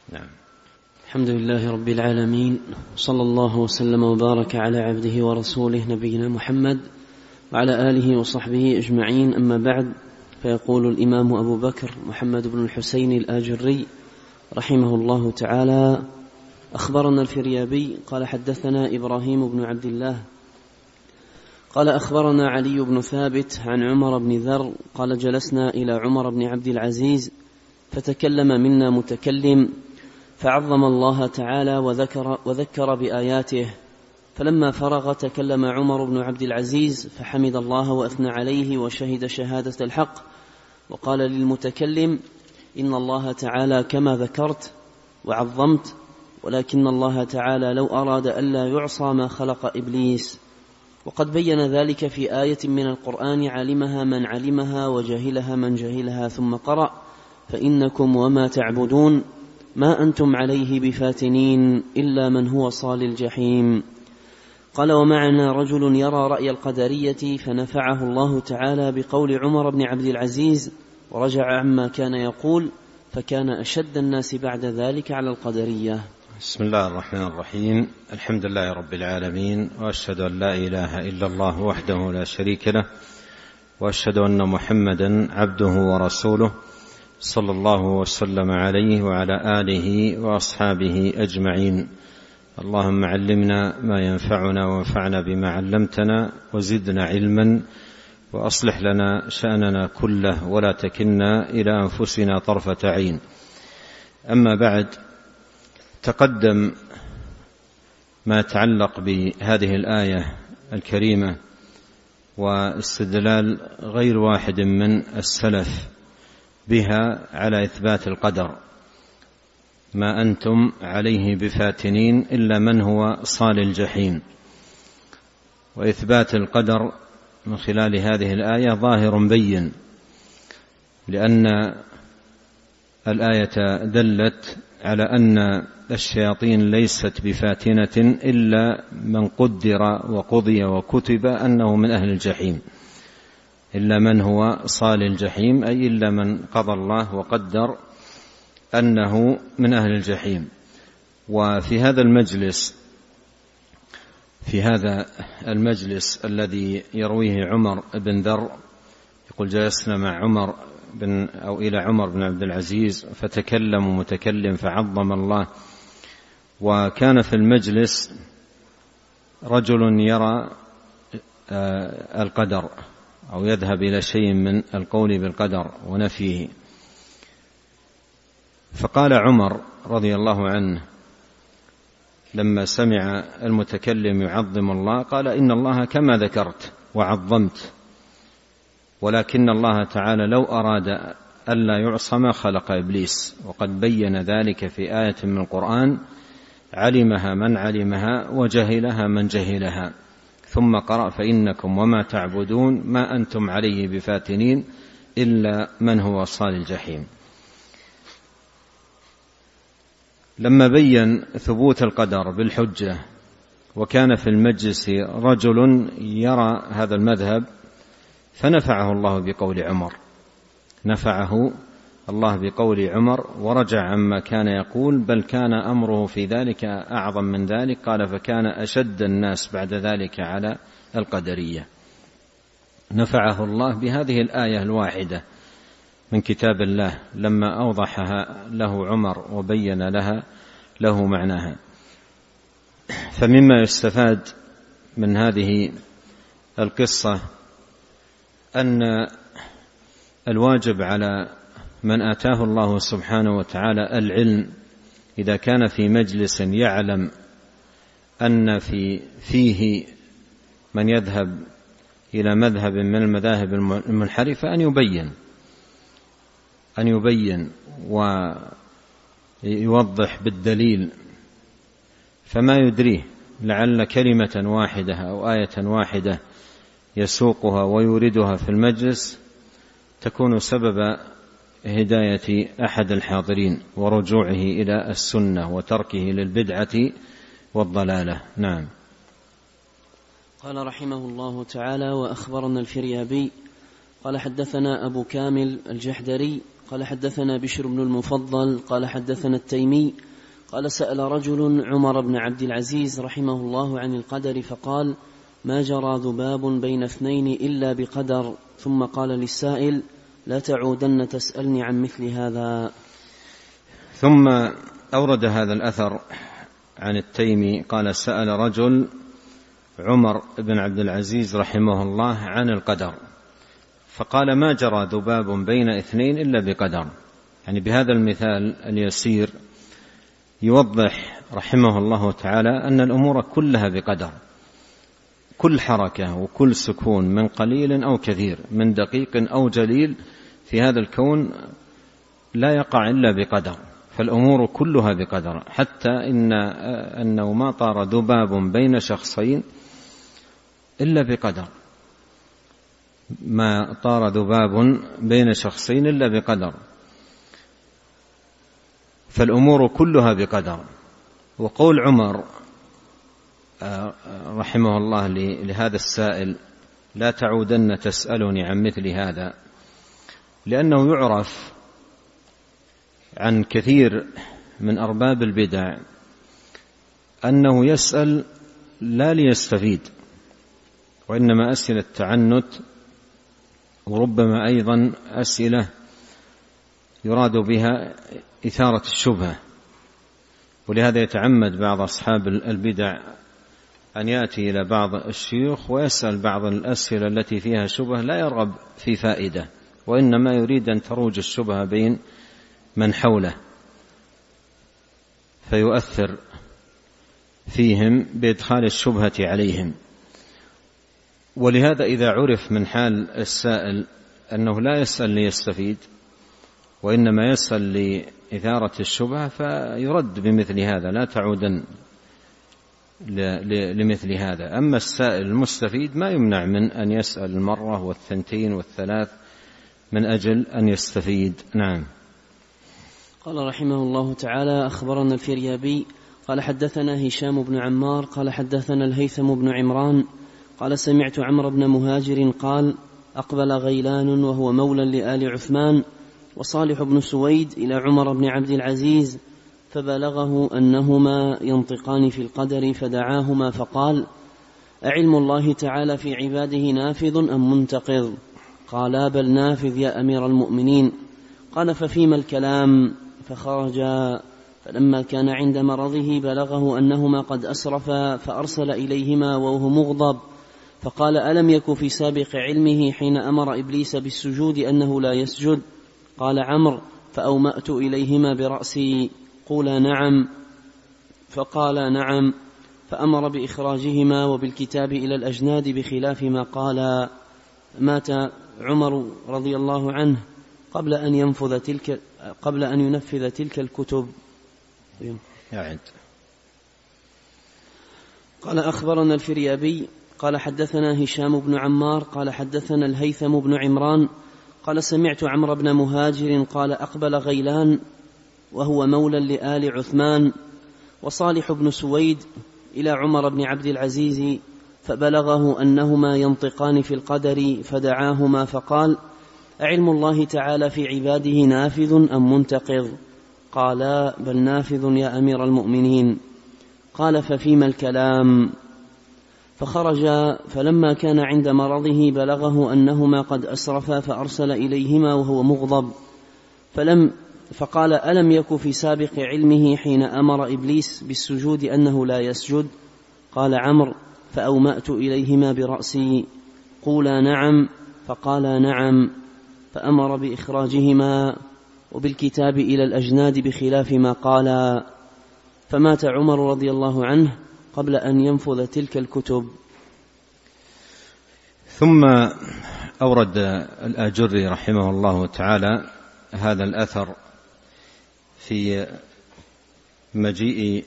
نعم. الحمد لله رب العالمين، صلى الله وسلم وبارك على عبده ورسوله نبينا محمد وعلى آله وصحبه أجمعين، أما بعد. فيقول الإمام أبو بكر محمد بن الحسين الآجري رحمه الله تعالى: أخبرنا الفريابي قال حدثنا إبراهيم بن عبد الله قال أخبرنا علي بن ثابت عن عمر بن ذر قال جلسنا إلى عمر بن عبد العزيز فتكلم منا متكلم فعظم الله تعالى وذكر بآياته، فلما فرغ تكلم عمر بن عبد العزيز فحمد الله وأثنى عليه وشهد شهادة الحق، وقال للمتكلم: إن الله تعالى كما ذكرت وعظمت، ولكن الله تعالى لو أراد ألا يعصى ما خلق إبليس. وقد بين ذلك في آية من القرآن: علمها من علمها وجهلها من جهلها. ثم قرأ: فإنكم وما تعبدون ما أنتم عليه بفاتنين إلا من هو صال الجحيم. قال: ومعنا رجل يرى رأي القدرية فنفعه الله تعالى بقول عمر بن عبد العزيز ورجع عما كان يقول، فكان أشد الناس بعد ذلك على القدرية. بسم الله الرحمن الرحيم. الحمد لله رب العالمين، وأشهد أن لا إله إلا الله وحده لا شريك له، وأشهد أن محمدا عبده ورسوله صلى الله وسلم عليه وعلى آله وأصحابه أجمعين. اللهم علمنا ما ينفعنا وانفعنا بما علمتنا وزدنا علما، وأصلح لنا شأننا كله ولا تكلنا إلى أنفسنا طرفة عين. أما بعد، تقدم ما يتعلق بهذه الآية الكريمة واستدلال غير واحد من السلف بها على إثبات القدر: ما أنتم عليه بفاتنين إلا من هو صال الجحيم. وإثبات القدر من خلال هذه الآية ظاهر بين، لأن الآية دلت على أن الشياطين ليست بفاتنة إلا من قدر وقضي وكتب أنه من أهل الجحيم، إلا من هو صال الجحيم، أي إلا من قضى الله وقدر أنه من أهل الجحيم. وفي هذا المجلس الذي يرويه عمر بن ذر، يقول: جلسنا مع إلى عمر بن عبد العزيز فتكلم متكلم فعظم الله. وكان في المجلس رجل يرى القدر أو يذهب إلى شيء من القول بالقدر ونفيه، فقال عمر رضي الله عنه لما سمع المتكلم يعظم الله، قال: إن الله كما ذكرت وعظمت، ولكن الله تعالى لو أراد ألا يعصى ما خلق إبليس. وقد بين ذلك في آية من القرآن: علمها من علمها وجهلها من جهلها. ثم قرأ: فإنكم وما تعبدون ما أنتم عليه بفاتنين إلا من هو صال الجحيم. لما بين ثبوت القدر بالحجة، وكان في المجلس رجل يرى هذا المذهب، فنفعه الله بقول عمر ورجع عما كان يقول، بل كان أمره في ذلك أعظم من ذلك. قال: فكان أشد الناس بعد ذلك على القدرية. نفعه الله بهذه الآية الواحدة من كتاب الله لما أوضحها له عمر وبين له معناها. فمما يستفاد من هذه القصة أن الواجب على من آتاه الله سبحانه وتعالى العلم، إذا كان في مجلس يعلم أن فيه من يذهب إلى مذهب من المذاهب المنحرفة، أن يبين ويوضح بالدليل، فما يدريه لعل كلمة واحدة أو آية واحدة يسوقها ويوردها في المجلس تكون سبب هداية أحد الحاضرين ورجوعه إلى السنة وتركه للبدعة والضلالة. نعم. قال رحمه الله تعالى: وأخبرنا الفريابي قال حدثنا أبو كامل الجحدري قال حدثنا بشر بن المفضل قال حدثنا التيمي قال سأل رجل عمر بن عبد العزيز رحمه الله عن القدر فقال ما جرى ذباب بين اثنين إلا بقدر، ثم قال للسائل لا تعودن تسألني عن مثل هذا. ثم أورد هذا الأثر عن التيمي قال سأل رجل عمر بن عبد العزيز رحمه الله عن القدر فقال ما جرى ذباب بين اثنين إلا بقدر. يعني بهذا المثال اليسير يوضح رحمه الله تعالى أن الأمور كلها بقدر، كل حركة وكل سكون من قليل أو كثير، من دقيق أو جليل في هذا الكون لا يقع إلا بقدر، فالأمور كلها بقدر، حتى أنه ما طار ذباب بين شخصين إلا بقدر، ما طار ذباب بين شخصين إلا بقدر، فالأمور كلها بقدر. وقول عمر رحمه الله لهذا السائل لا تعودن تسألني عن مثل هذا، لأنه يعرف عن كثير من أرباب البدع أنه يسأل لا ليستفيد، وإنما أسئلة تعنت، وربما أيضا أسئلة يراد بها إثارة الشبهة. ولهذا يتعمد بعض أصحاب البدع أن يأتي إلى بعض الشيوخ ويسأل بعض الأسئلة التي فيها شبهة لا يرغب في فائدة، وإنما يريد أن تروج الشبهة بين من حوله فيؤثر فيهم بإدخال الشبهة عليهم. ولهذا إذا عرف من حال السائل أنه لا يسأل ليستفيد وإنما يسأل لإثارة الشبهة فيرد بمثل هذا، لا تعودن لمثل هذا. أما السائل المستفيد ما يمنع من أن يسأل المرة والثنتين والثلاث من أجل أن يستفيد. نعم. قال رحمه الله تعالى أخبرنا الفريابي قال حدثنا هشام بن عمار قال حدثنا الهيثم بن عمران قال سمعت عمرو بن مهاجر قال أقبل غيلان وهو مولى لآل عثمان وصالح بن سويد إلى عمر بن عبد العزيز فبلغه أنهما ينطقان في القدر فدعاهما فقال أعلم الله تعالى في عباده نافذ أم منتقض؟ قالا بل نافذ يا أمير المؤمنين. قال ففيما الكلام؟ فخرجا، فلما كان عند مرضه بلغه أنهما قد أسرفا فأرسل إليهما وهو مغضب فقال ألم يك في سابق علمه حين أمر إبليس بالسجود أنه لا يسجد؟ قال عمرو فأومأت إليهما برأسي قولا نعم، فقال نعم، فأمر بإخراجهما وبالكتاب إلى الأجناد بخلاف ما قال. مات عمر رضي الله عنه قبل أن ينفذ تلك الكتب. قال أخبرنا الفريابي قال حدثنا هشام بن عمار قال حدثنا الهيثم بن عمران قال سمعت عمرو بن مهاجر قال أقبل غيلان وهو مولى لآل عثمان وصالح بن سويد إلى عمر بن عبد العزيز فبلغه أنهما ينطقان في القدر فدعاهما فقال أعلم الله تعالى في عباده نافذ أم منتقض؟ قالا بل نافذ يا أمير المؤمنين. قال ففيما الكلام؟ فخرجا، فلما كان عند مرضه بلغه أنهما قد أسرفا فأرسل إليهما وهو مغضب فقال ألم يك في سابق علمه حين أمر إبليس بالسجود أنه لا يسجد؟ قال عمرو فأومأت إليهما برأسي قولا نعم، فقالا نعم، فأمر بإخراجهما وبالكتاب إلى الأجناد بخلاف ما قال. فمات عمر رضي الله عنه قبل أن ينفذ تلك الكتب. ثم أورد الآجري رحمه الله تعالى هذا الأثر في مجيء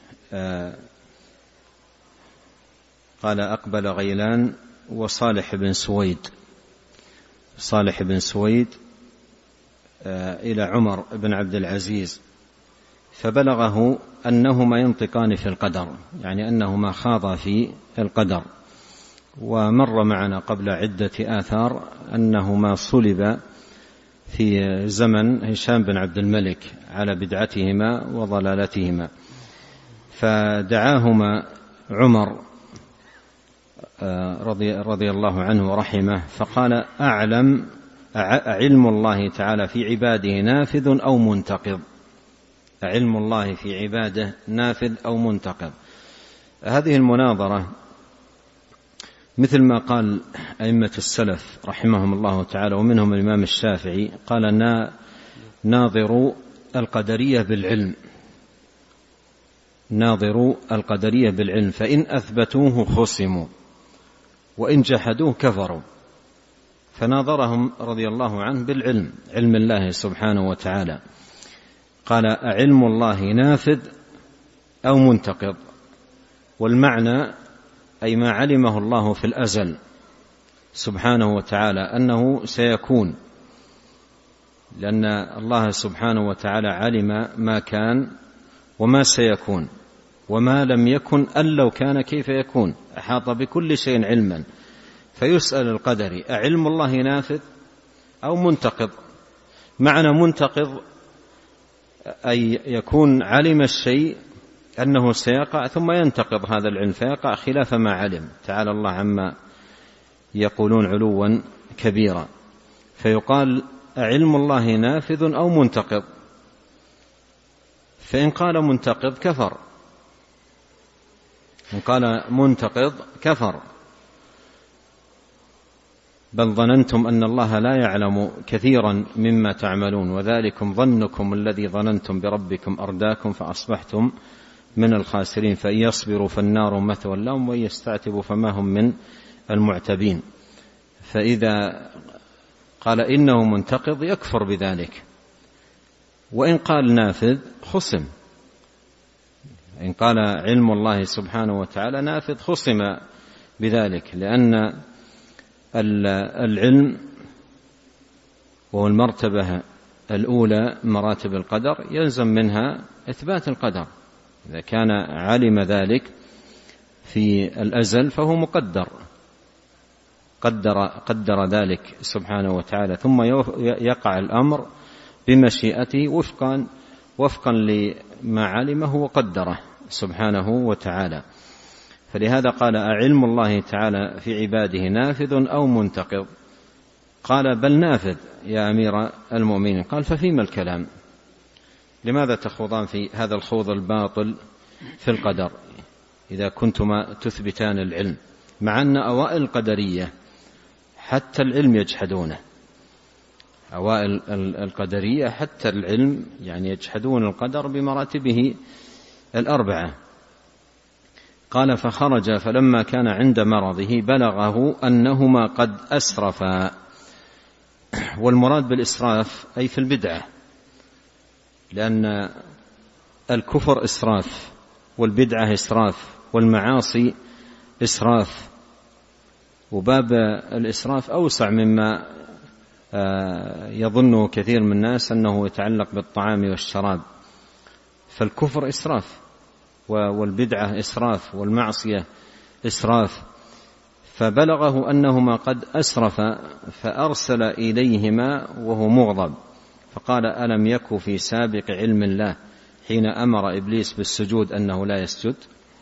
قال أقبل غيلان وصالح بن سويد، صالح بن سويد إلى عمر بن عبد العزيز فبلغه أنهما ينطقان في القدر، يعني أنهما خاضا في القدر. ومر معنا قبل عدة آثار أنهما صلب في زمن هشام بن عبد الملك على بدعتهما وضلالتهما، فدعاهما عمر رضي الله عنه ورحمه فقال: أعلم الله تعالى في عباده نافذ أو منتقض؟ علم الله في عباده نافذ أو منتقض. هذه المناظرة مثل ما قال أئمة السلف رحمهم الله تعالى ومنهم الإمام الشافعي، قال: ناظروا القدرية بالعلم، ناظروا القدرية بالعلم، فإن أثبتوه خصموا وإن جحدوه كفروا. فناظرهم رضي الله عنه بالعلم، علم الله سبحانه وتعالى. قال: أعلم الله نافذ أو منتقض؟ والمعنى أي ما علمه الله في الأزل سبحانه وتعالى أنه سيكون، لأن الله سبحانه وتعالى علم ما كان وما سيكون، وما لم يكن أن لو كان كيف يكون، أحاط بكل شيء علما. فيسأل القدري: أعلم الله نافذ أو منتقض؟ معنى منتقض أي يكون علم الشيء أنه سيقع ثم ينتقض هذا العلم فيقع خلاف ما علم، تعالى الله عما يقولون علوا كبيرا. فيقال: أعلم الله نافذ أو منتقض؟ فإن قال منتقض كفر، إن قال منتقض كفر. بل ظننتم أن الله لا يعلم كثيرا مما تعملون وذلكم ظنكم الذي ظننتم بربكم أرداكم فأصبحتم من الخاسرين، فإن يصبروا فالنار مثوى لهم وإن يستعتبوا فما هم من المعتبين. فإذا قال إنه منتقض يكفر بذلك، وإن قال نافذ خصم. إن قال علم الله سبحانه وتعالى نافذ خصم بذلك، لأن العلم وهو المرتبة الأولى مراتب القدر يلزم منها إثبات القدر. إذا كان علم ذلك في الأزل فهو مقدر، قدر ذلك سبحانه وتعالى، ثم يقع الأمر بمشيئته وفقا لما علمه وقدره سبحانه وتعالى. فلهذا قال: أعلم الله تعالى في عباده نافذ أو منتقض؟ قال: بل نافذ يا أمير المؤمنين. قال: ففيما الكلام؟ لماذا تخوضان في هذا الخوض الباطل في القدر إذا كنتما تثبتان العلم، مع أن أوائل القدرية حتى العلم يجحدونه، أوائل القدرية حتى العلم يعني يجحدون القدر بمراتبه الأربعة. قال: فخرج فلما كان عند مرضه بلغه أنهما قد أسرفا. والمراد بالإسراف أي في البدعة، لأن الكفر إسراف والبدعة إسراف والمعاصي إسراف، وباب الإسراف أوسع مما يظنه كثير من الناس أنه يتعلق بالطعام والشراب. فالكفر إسراف والبدعة إسراف والمعصية إسراف. فبلغه أنهما قد أسرفا فأرسل إليهما وهو مغضب فقال: ألم يك في سابق علم الله حين أمر إبليس بالسجود أنه لا يسجد؟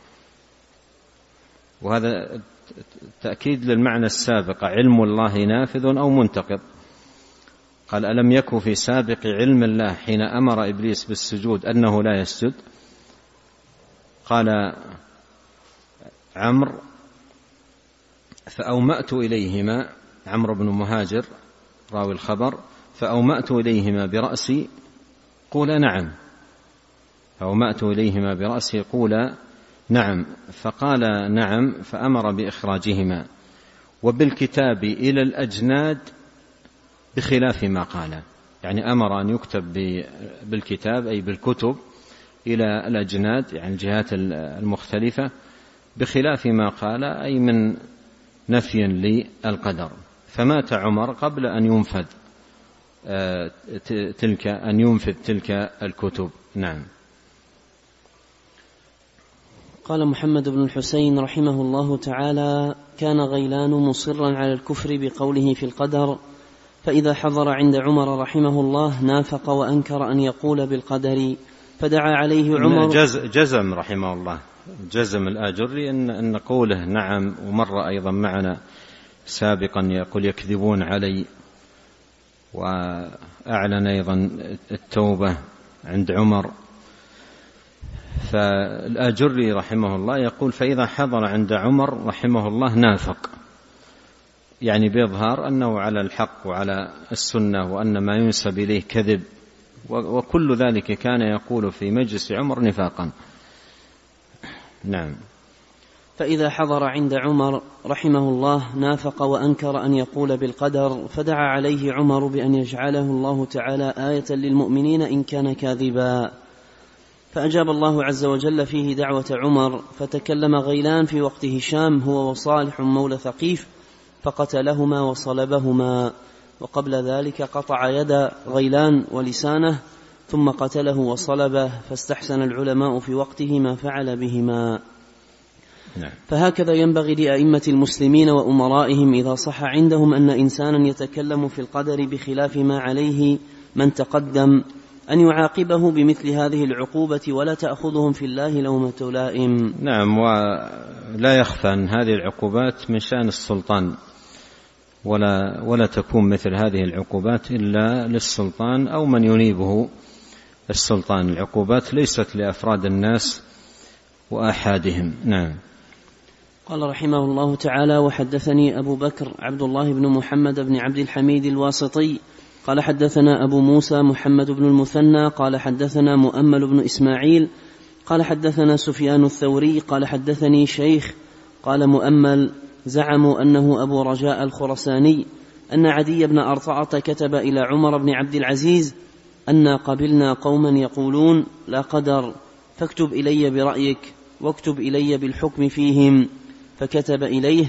وهذا تأكيد للمعنى السابق: علم الله نافذ أو منتقض. قال: ألم يك في سابق علم الله حين أمر إبليس بالسجود أنه لا يسجد؟ قال عمرو: فأومأت إليهما، عمرو بن مهاجر راوي الخبر، فأومأت إليهما برأسي قولا نعم. فأومأت إليهما برأسي قولا نعم. فقال نعم، فأمر بإخراجهما وبالكتاب إلى الأجناد بخلاف ما قال. يعني أمر أن يكتب بالكتاب أي بالكتب إلى الأجناد يعني الجهات المختلفة بخلاف ما قال أي من نفي للقدر. فمات عمر قبل أن ينفذ تلك الكتب. نعم. قال محمد بن الحسين رحمه الله تعالى: كان غيلان مصرا على الكفر بقوله في القدر: فإذا حضر عند عمر رحمه الله نافق وأنكر أن يقول بالقدر فدعا عليه عمر. جزم رحمه الله، جزم الآجري أن قوله نعم، ومر أيضا معنا سابقا يقول يكذبون علي، وأعلن أيضا التوبة عند عمر. فالآجري رحمه الله يقول فإذا حضر عند عمر رحمه الله نافق، يعني بإظهار أنه على الحق وعلى السنة، وأن ما ينسب إليه كذب، وكل ذلك كان يقول في مجلس عمر نفاقا. نعم. فإذا حضر عند عمر رحمه الله نافق وأنكر أن يقول بالقدر فدعا عليه عمر بأن يجعله الله تعالى آية للمؤمنين إن كان كاذبا، فأجاب الله عز وجل فيه دعوة عمر، فتكلم غيلان في وقت هشام هو وصالح مولى ثقيف فقتلهما وصلبهما، وقبل ذلك قطع يد غيلان ولسانه ثم قتله وصلبه، فاستحسن العلماء في وقته ما فعل بهما. فهكذا ينبغي لأئمة المسلمين وأمرائهم إذا صح عندهم أن إنسانا يتكلم في القدر بخلاف ما عليه من تقدم أن يعاقبه بمثل هذه العقوبة، ولا تأخذهم في الله لومة لائم. نعم. ولا يخفى أن هذه العقوبات من شأن السلطان، ولا تكون مثل هذه العقوبات إلا للسلطان أو من ينيبه السلطان. العقوبات ليست لأفراد الناس وأحادهم. نعم. قال رحمه الله تعالى: وحدثني أبو بكر عبد الله بن محمد بن عبد الحميد الواسطي قال حدثنا أبو موسى محمد بن المثنى قال حدثنا مؤمل بن إسماعيل قال حدثنا سفيان الثوري قال حدثني شيخ قال مؤمل زعموا أنه أبو رجاء الخرساني أن عدي بن أرطعة كتب إلى عمر بن عبد العزيز أن قبلنا قوما يقولون لا قدر، فاكتب إلي برأيك واكتب إلي بالحكم فيهم. فكتب إليه: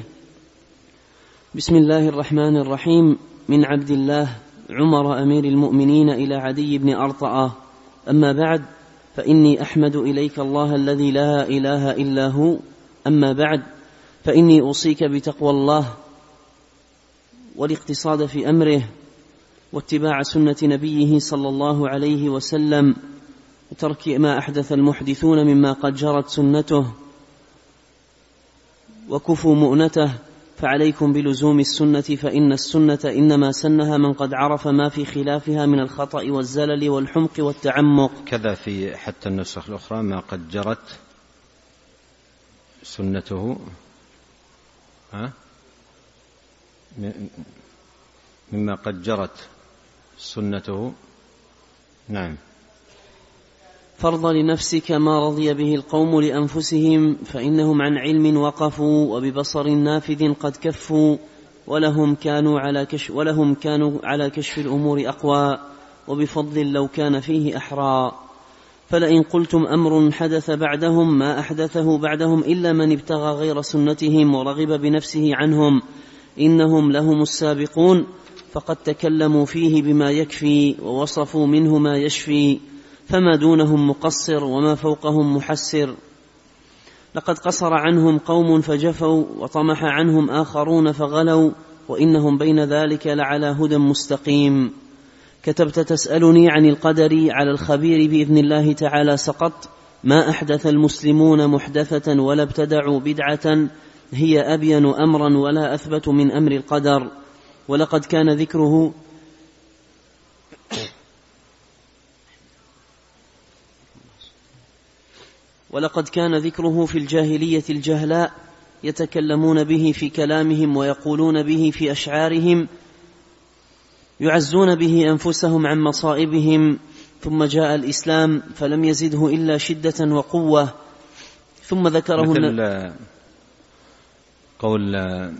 بسم الله الرحمن الرحيم، من عبد الله عمر أمير المؤمنين إلى عدي بن أرطعة، أما بعد فإني أحمد إليك الله الذي لا إله إلا هو، أما بعد فإني أوصيك بتقوى الله والاقتصاد في أمره واتباع سنة نبيه صلى الله عليه وسلم وترك ما أحدث المحدثون مما قد جرت سنته وكفوا مؤنته، فعليكم بلزوم السنة، فإن السنة إنما سنها من قد عرف ما في خلافها من الخطأ والزلل والحمق والتعمق. كذا في حتى النسخ الأخرى ما قد جرت سنته مما قد جرت سنته. نعم. فرض لنفسك ما رضي به القوم لأنفسهم، فإنهم عن علم وقفوا وببصر نافذ قد كفوا، ولهم كانوا على كشف الأمور أقوى، وبفضل لو كان فيه أحرى. فلئن قلتم أمر حدث بعدهم ما أحدثه بعدهم إلا من ابتغى غير سنتهم ورغب بنفسه عنهم، إنهم لهم السابقون، فقد تكلموا فيه بما يكفي ووصفوا منه ما يشفي، فما دونهم مقصر وما فوقهم محسر. لقد قصر عنهم قوم فجفوا وطمح عنهم آخرون فغلوا، وإنهم بين ذلك لعلى هدى مستقيم. كتبت تسألني عن القدر على الخبير بإذن الله تعالى سقط، ما أحدث المسلمون محدثة ولا ابتدعوا بدعة هي أبين أمرا ولا أثبت من أمر القدر. ولقد كان ذكره في الجاهلية الجهلاء يتكلمون به في كلامهم ويقولون به في أشعارهم، يعزون به أنفسهم عن مصائبهم، ثم جاء الإسلام فلم يزده إلا شدة وقوة. ثم ذكره مثل قول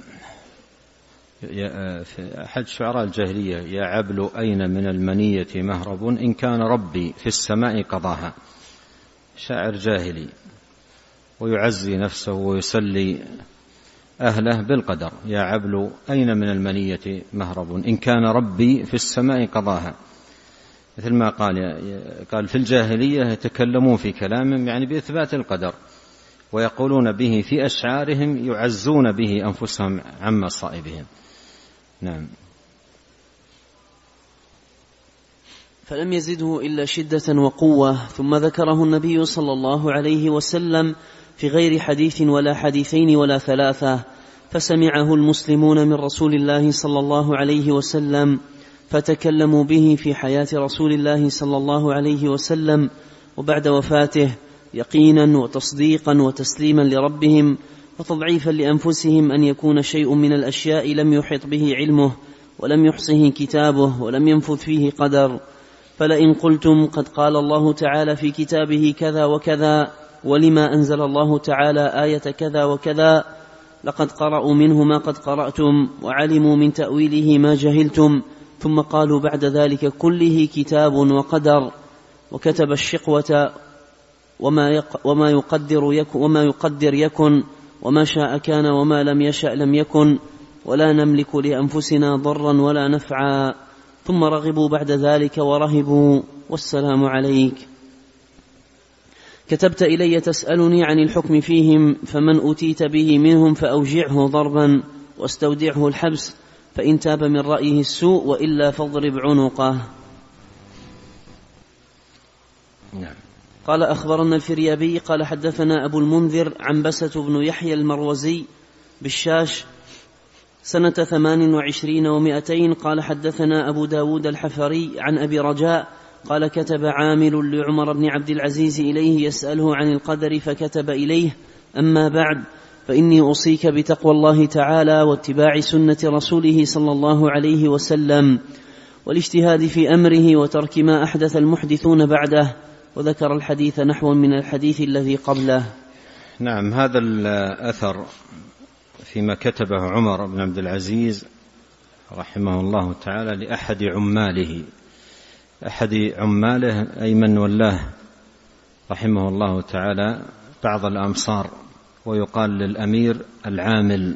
في أحد شعراء الجاهلية: يا عبل أين من المنية مهرب، إن كان ربي في السماء قضاها. شاعر جاهلي ويعزي نفسه ويسلي أهله بالقدر. يا عبل أين من المنية مهرب، إن كان ربي في السماء قضاها. مثل ما قال في الجاهلية يتكلمون في كلامهم يعني بإثبات القدر، ويقولون به في أشعارهم، يعزون به أنفسهم عن مصائبهم. نعم. فلم يزده إلا شدة وقوة. ثم ذكره النبي صلى الله عليه وسلم في غير حديث ولا حديثين ولا ثلاثة، فسمعه المسلمون من رسول الله صلى الله عليه وسلم، فتكلموا به في حياة رسول الله صلى الله عليه وسلم وبعد وفاته يقينا وتصديقا وتسليما لربهم، وتضعيفا لأنفسهم أن يكون شيء من الأشياء لم يحط به علمه ولم يحصه كتابه ولم ينفذ فيه قدر. فلئن قلتم قد قال الله تعالى في كتابه كذا وكذا، ولما أنزل الله تعالى آية كذا وكذا، لقد قرأوا منه ما قد قرأتم وعلموا من تأويله ما جهلتم، ثم قالوا بعد ذلك كله كتاب وقدر، وكتب الشقوة وما يقدر يكن، وما شاء كان وما لم يشأ لم يكن، ولا نملك لأنفسنا ضرا ولا نفعا، ثم رغبوا بعد ذلك ورهبوا، والسلام عليك. كتبت إلي تسألني عن الحكم فيهم، فمن أتيت به منهم فأوجعه ضربا واستودعه الحبس، فإن تاب من رأيه السوء وإلا فاضرب عنقه. قال أخبرنا الفريابي قال حدثنا أبو المنذر عنبسة بن يحيى المروزي بالشاش سنة 28 و200. قال حدثنا أبو داود الحفري عن أبي رجاء قال كتب عامل لعمر بن عبد العزيز إليه يسأله عن القدر، فكتب إليه: أما بعد، فإني أوصيك بتقوى الله تعالى واتباع سنة رسوله صلى الله عليه وسلم، والاجتهاد في أمره وترك ما أحدث المحدثون بعده. وذكر الحديث نحو من الحديث الذي قبله. نعم، هذا الأثر فيما كتبه عمر بن عبد العزيز رحمه الله تعالى لأحد عماله أي من ولاه رحمه الله تعالى بعض الأمصار، ويقال للأمير العامل،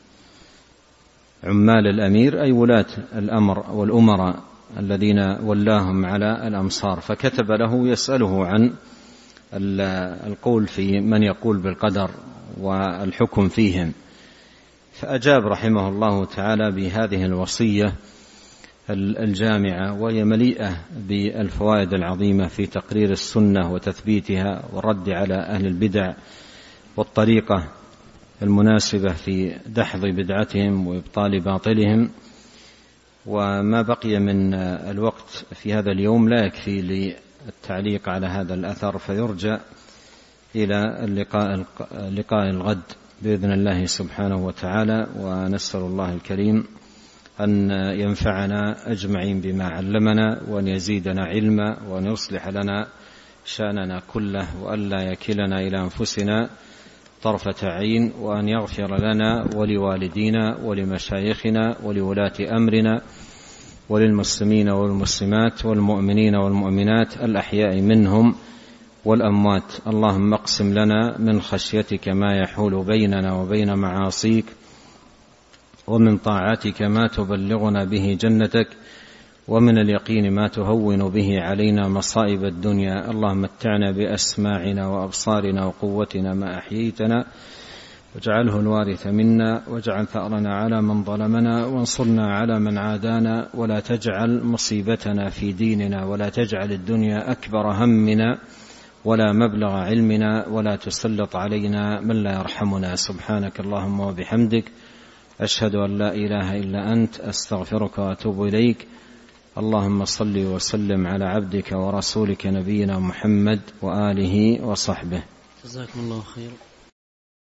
عمال الأمير أي ولاة الأمر والأمراء الذين ولاهم على الأمصار، فكتب له يسأله عن القول في من يقول بالقدر والحكم فيهم، فأجاب رحمه الله تعالى بهذه الوصية الجامعة، وهي مليئة بالفوائد العظيمة في تقرير السنة وتثبيتها والرد على أهل البدع، والطريقة المناسبة في دحض بدعتهم وإبطال باطلهم. وما بقي من الوقت في هذا اليوم لا يكفي للتعليق على هذا الأثر، فيرجع إلى اللقاء الغد بإذن الله سبحانه وتعالى. ونسأل الله الكريم أن ينفعنا أجمعين بما علمنا، وأن يزيدنا علما، وأن يصلح لنا شأننا كله، وأن لا يكلنا إلى أنفسنا طرفة عين، وأن يغفر لنا ولوالدينا ولمشايخنا ولولاة أمرنا وللمسلمين والمسلمات والمؤمنين والمؤمنات الأحياء منهم والأموات. اللهم اقسم لنا من خشيتك ما يحول بيننا وبين معاصيك، ومن طاعتك ما تبلغنا به جنتك، ومن اليقين ما تهون به علينا مصائب الدنيا. اللهم متعنا بأسماعنا وأبصارنا وقوتنا ما أحييتنا، واجعله الوارث منا، واجعل ثأرنا على من ظلمنا، وانصرنا على من عادانا، ولا تجعل مصيبتنا في ديننا، ولا تجعل الدنيا أكبر همنا ولا مبلغ علمنا، ولا تسلط علينا من لا يرحمنا. سبحانك اللهم وبحمدك، أشهد أن لا إله إلا أنت، أستغفرك وأتوب إليك. اللهم صل وسلم على عبدك ورسولك نبينا محمد وآله وصحبه. جزاكم الله خير.